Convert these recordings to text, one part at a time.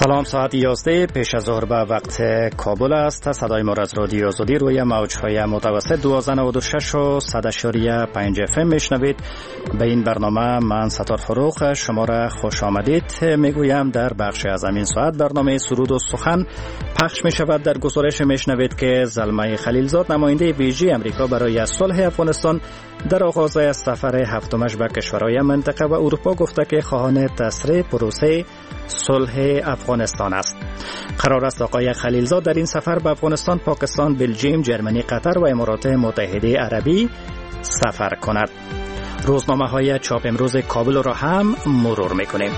سلام، ساعت 11 پیش از ظهر به وقت کابل است. صدای ما از رادیو آزادی روی موج‌های متوسط 1296 و 100.5 FM میشنوید. به این برنامه من ستار فروخ شما را خوش آمدید میگویم. در بخش از این ساعت برنامه سرود و سخن پخش می شود. در گزارش میشنوید که زلمه خلیلزاد، نماینده ویژه امریکا برای صلح افغانستان، در آغاز سفر هفتمش به کشورهای منطقه و اروپا گفته که خواهان تسریع پروسه صلح افغانستان است. قرار است آقای خلیلزاد در این سفر به افغانستان، پاکستان، بلژیم، جرمنی، قطر و امارات متحده عربی سفر کند. روزنامه های چاپ امروز کابل را هم مرور میکنیم.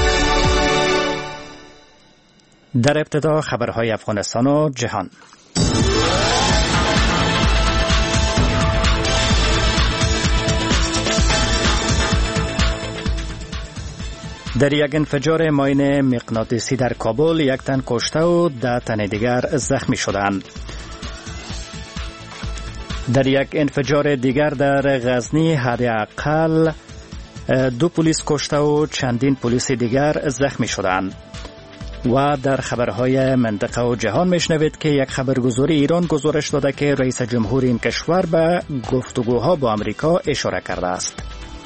در ابتدا خبرهای افغانستان و جهان. در یک انفجار ماین مغناطیسی در کابل 1 تن کشته و 10 تن دیگر زخمی شدند. در یک انفجار دیگر در غزنی حداقل 2 پلیس کشته و چندین پلیس دیگر زخمی شدند. و در خبرهای منطقه و جهان میشنوید که یک خبرگزاری ایران گزارش داده که رئیس جمهور این کشور به گفتگوها با امریکا اشاره کرده است.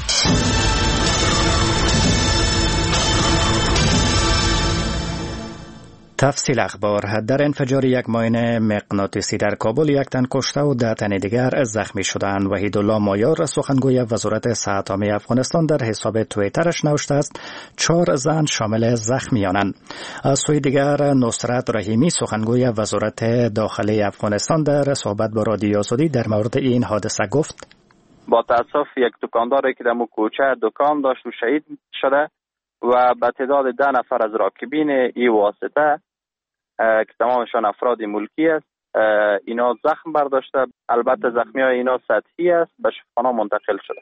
تفصیل اخبار. در انفجار یک ماین مغناطیسی در کابل 1 تن کشته و 10 تن دیگر زخمی شدند. وحیدالله مایار، سخنگوی وزارت صحت عامه افغانستان، در حساب توییترش نوشته است 4 زن شامل زخمیانند. از سوی دیگر نصرت رحیمی، سخنگوی وزارت داخلی افغانستان، در صحبت با رادیو آزادی در مورد این حادثه گفت: با تاسف یک دکانداری که در کوچه دکان داشت و شهید شده و به تعداد 10 نفر از راکبین این واسطه که تمامشان افراد ملکی است، اینا زخم برداشته. البته زخمی های اینا سطحی است، به شفاخانه منتقل شده.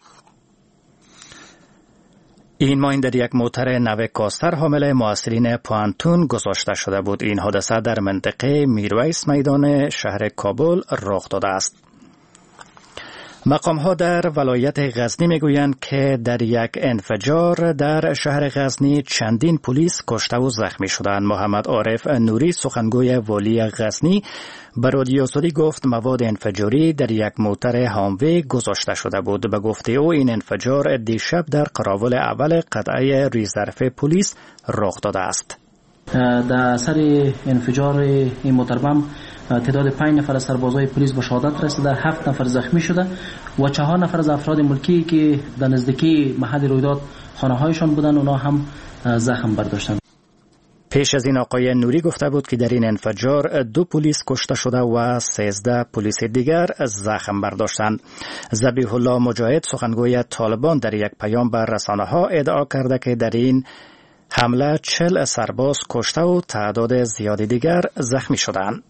این ماین در یک موتر نو کاستر حامل معسرین پوانتون گذاشته شده بود. این حادثه در منطقه میرویس میدان شهر کابل رخ داده است. مقام‌ها در ولایت غزنی میگویند که در یک انفجار در شهر غزنی چندین پلیس کشته و زخمی شدند. محمد عارف نوری، سخنگوی والی غزنی، به رادیو آزادی گفت مواد انفجاری در یک موتر هاموی گذاشته شده بود. به گفته او این انفجار دیشب در قراول اول قطعه ریزرو پلیس رخ داده است. در اثر انفجار این موتر بم تعداد 5 نفر از سربازای پلیس به شهادت رسیده، 7 نفر زخمی شده و 4 نفر از افراد ملکی که در نزدیکی محل رویداد خانه‌هایشان بودند اونا هم زخم برداشتند. پیش از این آقای نوری گفته بود که در این انفجار 2 پلیس کشته شده و 13 پلیس دیگر زخم برداشتند. ذبیح الله مجاهد، سخنگوی طالبان، در یک پیام به رسانه‌ها ادعا کرده که در این حمله 40 سرباز کشته و تعداد زیادی دیگر زخمی شدند.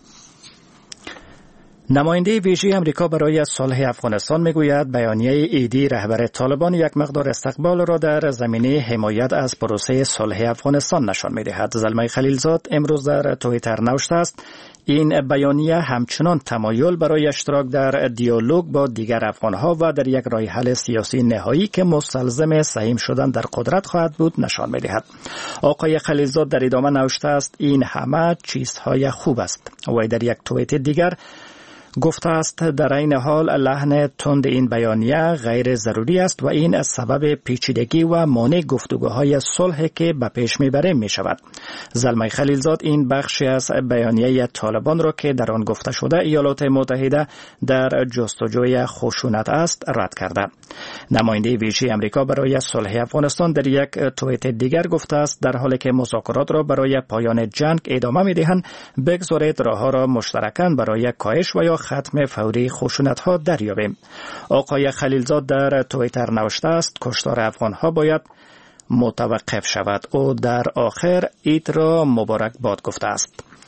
نماینده ویژه امریکا برای صلح افغانستان میگوید بیانیه ایدی رهبر طالبان یک مقدار استقبال را در زمینه حمایت از پروسه صلح افغانستان نشان میدهد. زلمه خلیلزاد امروز در توییتر نوشته است این بیانیه همچنان تمایل برای اشتراک در دیالوگ با دیگر افغانها و در یک راه حل سیاسی نهایی که مستلزم سهیم شدن در قدرت خواهد بود نشان میدهد. آقای خلیلزاد در ادامه نوشته است این همه چیزهای خوب است و در یک توییت دیگر گفته است در این حال لحن تند این بیانیه غیر ضروری است و این از سبب پیچیدگی و مانع گفتگوهای صلح که به پیش میبره می شود. زلمه خلیلزاد این بخشی از بیانیه طالبان را که در آن گفته شده ایالات متحده در جستجوی خشونت است رد کرده. نماینده ویژه امریکا برای صلح افغانستان در یک توییت دیگر گفته است در حالی که مذاکرات را برای پایان جنگ ادامه میدهند بگذارید راهها را مشترکاً برای کاهش و یا ختم فوری خشونت‌ها دریابیم. آقای خلیلزاد در توییتر نوشته است کشتار افغان‌ها باید متوقف شود. او در آخر عید را مبارک باد گفته است.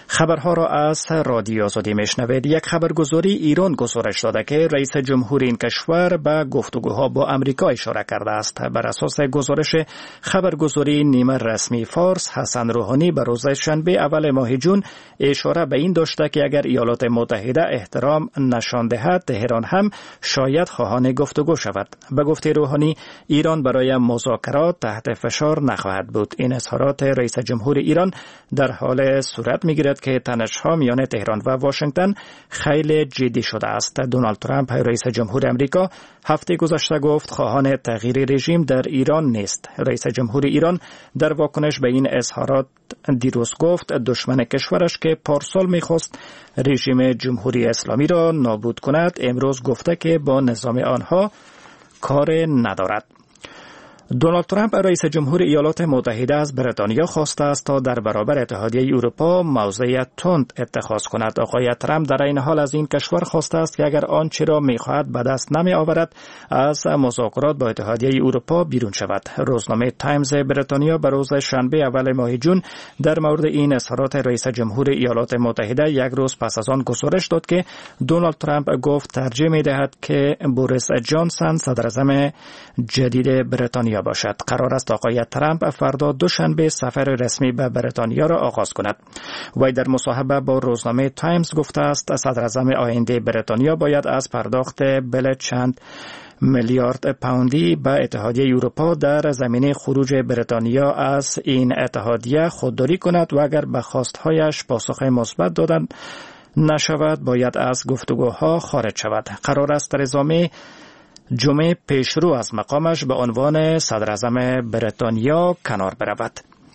خبرها را از رادیو آزادی میشنوید. یک خبرگزاری ایران گزارش داده که رئیس جمهور این کشور به گفتگوها با امریکا اشاره کرده است. بر اساس گزارش خبرگزاری نیمه رسمی فارس، حسن روحانی به روز شنبه اول ماه جون اشاره به این داشته که اگر ایالات متحده احترام نشان دهد، تهران هم شاید خواهان گفتگو شود. به گفته روحانی، ایران برای مذاکرات تحت فشار نخواهد بود. این اظهارات رئیس جمهور ایران در حال صورت میگیرد که تنش‌ها میان تهران و واشنگتن خیلی جدی شده است. دونالد ترامپ رئیس جمهور امریکا هفته گذشته گفت خواهان تغییر رژیم در ایران نیست. رئیس جمهور ایران در واکنش به این اظهارات دیروز گفت دشمن کشورش که پارسال میخواست رژیم جمهوری اسلامی را نابود کند، امروز گفته که با نظام آنها کار ندارد. دونالد ترامپ رئیس جمهور ایالات متحده از بریتانیا خواسته است تا در برابر اتحادیه اروپا موضع تند اتخاذ کند. آقای ترامپ در این حال از این کشور خواسته است که اگر آنچه را می‌خواهد به دست نمی‌آورد از مذاکرات با اتحادیه اروپا بیرون شود. روزنامه تایمز بریتانیا به روز شنبه اول ماه جون در مورد این اظهارات رئیس جمهور ایالات متحده یک روز پس از آن گزارش داد که دونالد ترامپ گفت ترجیح می‌دهد که بوریس جانسون صدراعظم جدید بریتانیا باشد. قرار است آقای ترامپ فردا دوشنبه سفر رسمی به بریتانیا را آغاز کند. وی در مصاحبه با روزنامه تایمز گفته است صدراعظم آینده بریتانیا باید از پرداخت بل چند میلیارد پوندی به اتحادیه اروپا در زمینه خروج بریتانیا از این اتحادیه خودداری کند و اگر به خواستهایش پاسخ مثبت دادن نشود باید از گفتگوها خارج شود. قرار است ترزا می جمعه پیشرو از مقامش به عنوان صدراعظم بریتانیا کنار برود.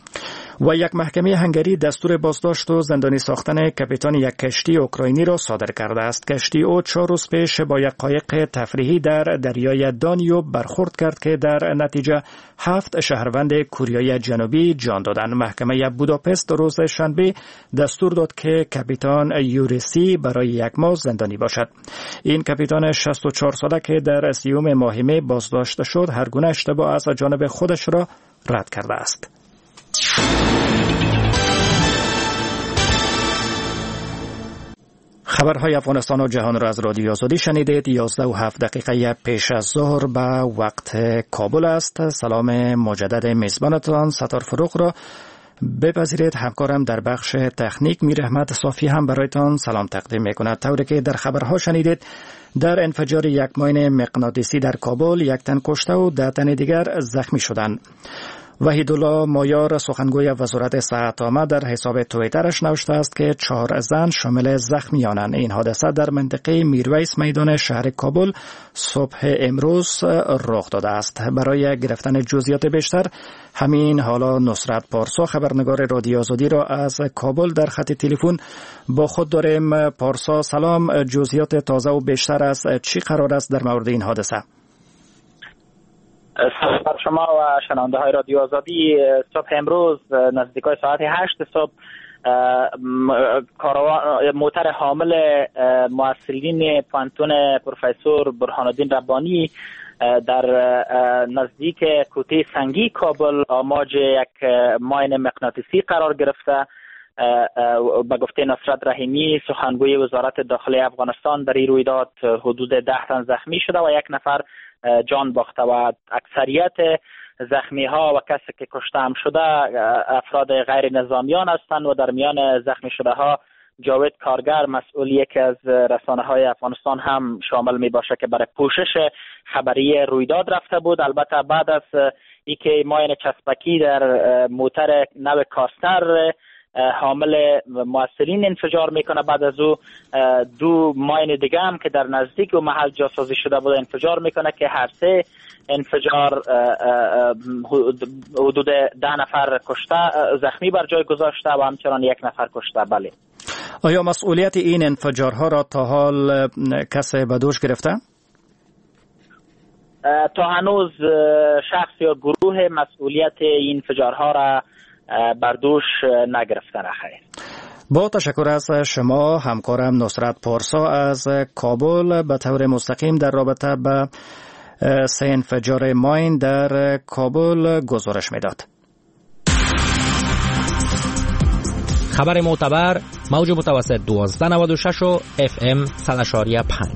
و یک محکمه هنگری دستور بازداشت و زندانی ساختن کاپیتان یک کشتی اوکراینی را صادر کرده است. کشتی او 4 روز پیش با یک قایق تفریحی در دریای دانیوب برخورد کرد که در نتیجه 7 شهروند کوریای جنوبی جان دادند. محکمه بوداپست روز شنبه دستور داد که کاپیتان یوریسی برای 1 ماه زندانی باشد. این کاپیتان 64 ساله که در 30 ماه می بازداشت شد، هر گونه اشتباه از جانب خودش را رد کرده است. خبرهای افغانستان و جهان را از رادیو آزادی شنیدید. 11:07 پیش از ظهر به وقت کابل است. سلام مجدد میزبانتان ستار فروغ را بپذیرید. همکارم در بخش تکنیک میر احمد صافی هم برایتان سلام تقدیم میکند. طوری که در خبرها شنیدید، در انفجار یک ماین مغناطیسی در کابل 1 تن کشته و 10 تن دیگر زخمی شدند. وحیدالله مایار سخنگوی وزارت صحت عامه در حساب توییترش نوشته است که 4 زن شامل زخمیانند. این حادثه در منطقه میرویس میدان شهر کابل صبح امروز رخ داده است. برای گرفتن جزئیات بیشتر همین حالا نصرت پارسا خبرنگار رادیو آزادی را از کابل در خط تلفن با خود داریم. پارسا سلام، جزئیات تازه و بیشتر از چی قرار است در مورد این حادثه؟ سلام بر شما و شنونده های رادیو آزادی. صبح امروز نزدیکای ساعت 8 صبح موتر حامل محصلین پانتون پروفسور برهان الدین ربانی در نزدیک کوته سنگی کابل آماج یک ماین مغناطیسی قرار گرفته. به گفته نصرت رحیمی سخنگوی وزارت داخلی افغانستان در این رویداد حدود 10 تن زخمی شده و 1 نفر جان باخته و اکثریت زخمی ها و کسی که کشته هم شده افراد غیر نظامیان هستند و در میان زخمی شده ها جاوید کارگر مسئول یکی از رسانه های افغانستان هم شامل می باشه که برای پوشش خبری رویداد رفته بود. البته بعد از اینکه ماین چسبکی در موتر نو کاستر حامل محصلین انفجار میکنه، بعد از او 2 ماین دیگه هم که در نزدیک و محل جاسازی شده بود انفجار میکنه که هر 3 انفجار حدود 10 نفر کشته زخمی بر جای گذاشته و همچنان 1 نفر کشته. بله. آیا مسئولیت این انفجارها را تا حال کسی به دوش گرفته؟ تا هنوز شخص یا گروه مسئولیت این انفجارها را بر دوش نگرفتن. خیر. با تشکر از شما همکارم نصرت پارسا از کابل به طور مستقیم در رابطه به 3 انفجار ماین در کابل گزارش میداد. خبر معتبر موج متوسط 1296 و FM 100.5.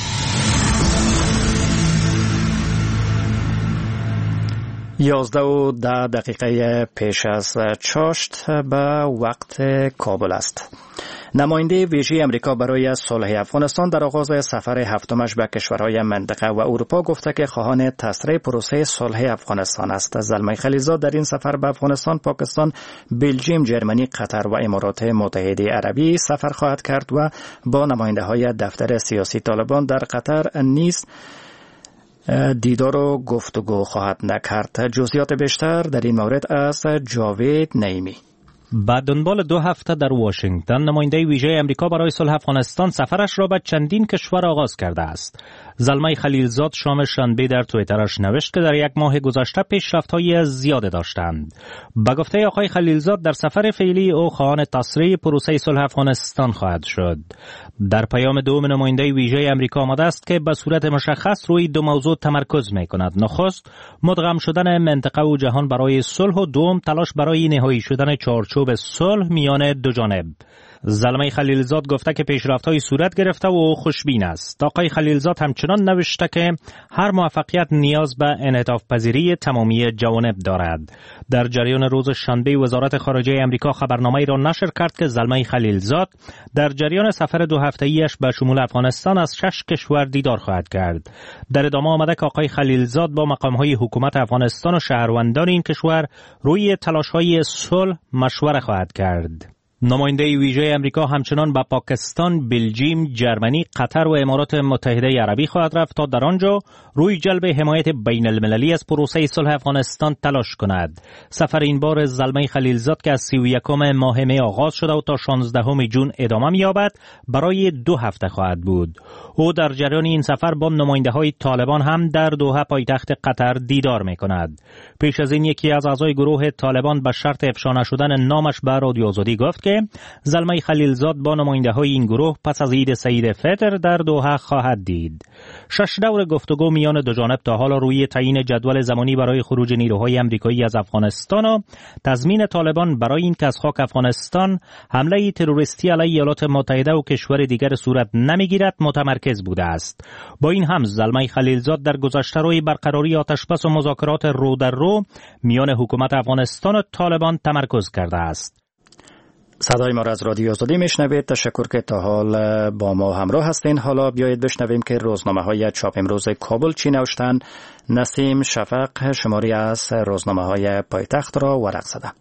11:10 پیش از چاشت به وقت کابل است. نماینده ویژه امریکا برای صلح افغانستان در آغاز سفر هفتمش به کشورهای منطقه و اروپا گفته که خواهان تسریع پروسه صلح افغانستان است. زلمه خلیلزاد در این سفر به افغانستان، پاکستان، بلژیم، جرمنی، قطر و امارات متحده عربی سفر خواهد کرد و با نماینده های دفتر سیاسی طالبان در قطر نیز دیدار و گفتگو خواهد نکرد. جزئیات بیشتر در این مورد از جاوید نعیمی. بعد دنبال 2 هفته در واشنگتن، نماینده ویژه امریکا برای صلح افغانستان سفرش را به چندین کشور آغاز کرده است. زلمه خلیلزاد شام شنبه در توییترش نوشت که در 1 ماه گذشته پیشرفت‌های زیاد داشتند. به گفته آقای خلیلزاد در سفر فعلی او خواهان تسریع پروسه صلح افغانستان خواهد شد. در پیام دوم نماینده ویژه امریکا آمده است که به صورت مشخص روی 2 موضوع تمرکز می‌کند. نخست، مدغم شدن منطقه و جهان برای صلح و دوم، تلاش برای نهایی شدن چارچوب صلح میان دو جانب. زلمه خلیلزاد گفته که پیشرفت‌های صورت گرفته و او خوشبین است. آقای خلیلزاد همچنان نوشته که هر موفقیت نیاز به انعطاف پذیری تمامی جوانب دارد. در جریان روز شنبه وزارت خارجه امریکا خبرنامه‌ای را نشر کرد که زلمه خلیلزاد در جریان سفر 2 هفته‌ایش به شمول افغانستان از 6 کشور دیدار خواهد کرد. در ادامه آمده که آقای خلیلزاد با مقام‌های حکومت افغانستان و شهروندان این کشور روی تلاش‌های صلح مشوره خواهد کرد. نماینده ویژه امریکا همچنان به پاکستان، بلژیم، جرمنی، قطر و امارات متحده عربی خواهد رفت تا در آنجا روی جلب حمایت بین المللی از پروسه صلح افغانستان تلاش کند. سفر این بار زلمه خلیلزاد که از 31 ماه می آغاز شده و تا 16 جون ادامه می‌یابد برای 2 هفته خواهد بود. او در جریان این سفر با نماینده‌های طالبان هم در دوحه پایتخت قطر دیدار می‌کند. پیش از این یکی از اعضای گروه طالبان به شرط افشا نشدن نامش به رادیو آزادی گفت که زلمه خلیلزاد با نماینده‌های این گروه پس از عید سعید فطر در دوحه خواهد دید. 6 دور گفتگو میان دو جانب تا حالا روی تعیین جدول زمانی برای خروج نیروهای آمریکایی از افغانستان و تضمین طالبان برای اینکه از خاک افغانستان حمله تروریستی علیه ایالات متحده و کشور دیگر صورت نمیگیرد متمرکز بوده است. با این هم زلمه خلیلزاد در گذشته روی برقراری آتشبس و مذاکرات رو در رو میان حکومت افغانستان و طالبان تمرکز کرده است. صدای ما را از رادیو آزادی میشنوید. تشکر که تا حال با ما همراه هستین. حالا بیایید بشنویم که روزنامه‌های چاپ امروز کابل چی نوشتند. نسیم شفق شماری از روزنامه‌های پایتخت را ورق زده.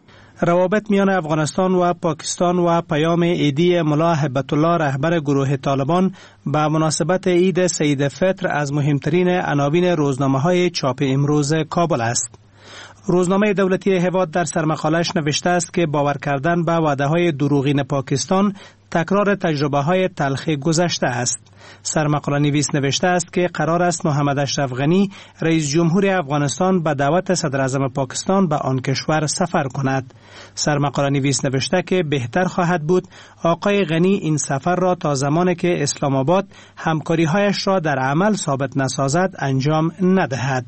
روابط میان افغانستان و پاکستان و پیام عیدی ملا هیبت الله رهبر گروه طالبان به مناسبت عید سعید فطر از مهمترین عناوین روزنامه‌های چاپ امروز کابل است. روزنامه دولتی هواد در سرمقاله‌اش نوشته است که باور کردن به وعده‌های دروغین پاکستان تکرار تجربه‌های تلخ گذشته است. سرمقاله نویس نوشته است که قرار است محمد اشرف غنی رئیس جمهور افغانستان به دعوت صدر اعظم پاکستان به آن کشور سفر کند. سرمقاله نویس نوشته که بهتر خواهد بود آقای غنی این سفر را تا زمانی که اسلام آباد همکاری‌هایش را در عمل ثابت نسازد انجام ندهد.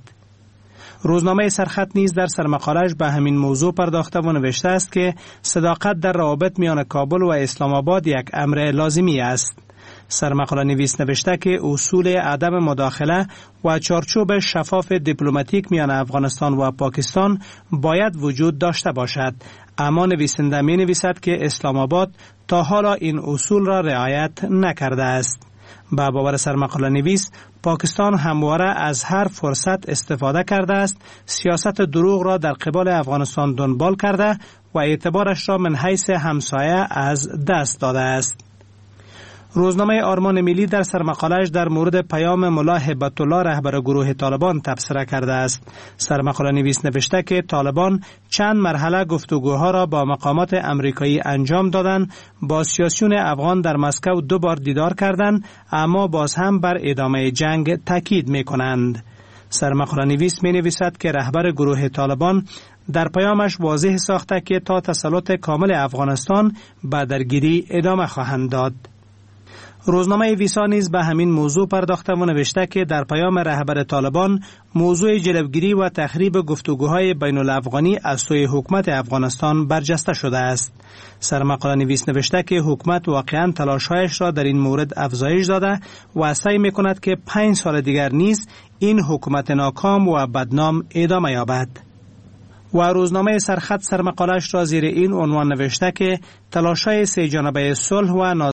روزنامه سرخط نیز در سرمقاله‌اش به همین موضوع پرداخته و نوشته است که صداقت در روابط میان کابل و اسلام آباد یک امر لازمی است. سرمقاله نویس نوشته که اصول عدم مداخله و چارچوب شفاف دیپلماتیک میان افغانستان و پاکستان باید وجود داشته باشد، اما نویسنده می نویسد که اسلام آباد تا حالا این اصول را رعایت نکرده است. با باور سرمقاله نویس، پاکستان همواره از هر فرصت استفاده کرده است، سیاست دروغ را در قبال افغانستان دنبال کرده و اعتبارش را من حیث همسایه از دست داده است. روزنامه آرمان ملی در سرمقاله‌اش در مورد پیام ملا هیبت الله رهبر گروه طالبان تبصره کرده است. سرمقاله نویس نوشته که طالبان چند مرحله گفتگوها را با مقامات امریکایی انجام دادند، با سیاسیون افغان در مسکو 2 بار دیدار کردند، اما باز هم بر ادامه جنگ تاکید می‌کنند. سرمقاله نویس می‌نویسد که رهبر گروه طالبان در پیامش واضح ساخته که تا تسلط کامل افغانستان به درگیری ادامه خواهند داد. روزنامه ویسا نیز به همین موضوع پرداخته و نوشته که در پیام رهبر طالبان موضوع جلوگیری و تخریب گفتگوهای بین الافغانی از سوی حکومت افغانستان برجسته شده است. سرمقاله نویس نوشته که حکومت واقعا تلاش‌هایش را در این مورد افزایش داده و سعی می‌کند که 5 سال دیگر نیز این حکومت ناکام و بدنام ادامه یابد. و روزنامه سرخط سرمقاله‌اش را زیر این عنوان نوشته که تلاش‌های سه جانبه صلح و